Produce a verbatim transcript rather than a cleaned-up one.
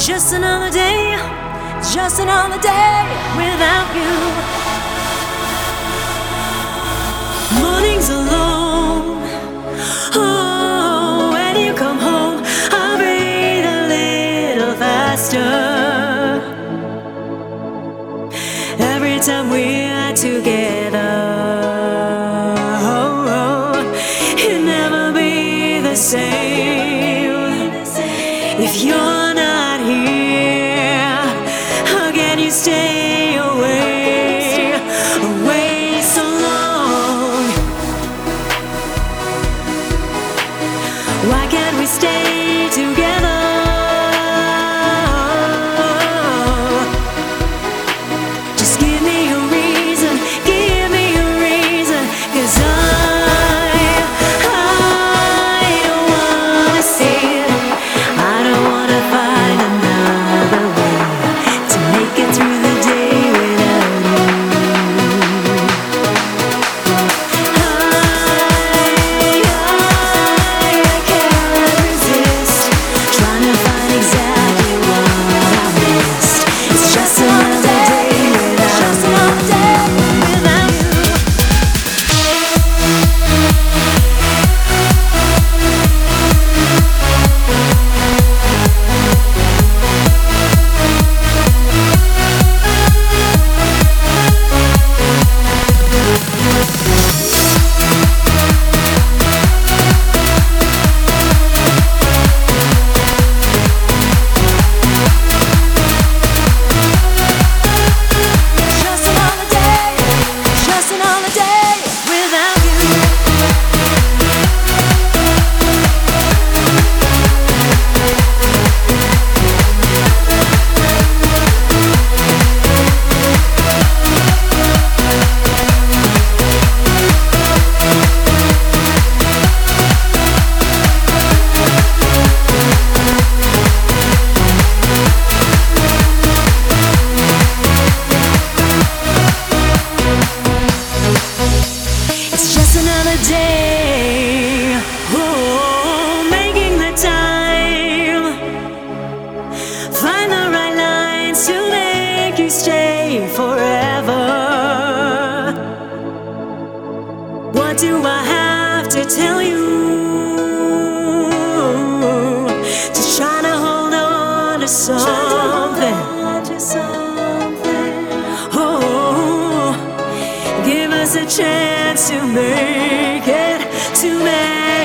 Just another day, just another day without you. Mornings alone. Oh, when you come home, I breathe a little faster. Every time we're together, oh, oh, it'll never be the same if you're not here. How can you stay away, away so long? Why can't we stay together? Just give me a reason, give me a reason, 'cause I, I don't wanna see it. I don't wanna find another way to make it through the day without you. I, I can't resist trying to find exactly what I missed. It's just another day without just another day without you. Just another day, just another day without you. It's just another day. Oh, making the time, find the right lines to make you stay forever. What do I have to tell you? Just trying to hold on to something. Oh, give us a chance to make it, to make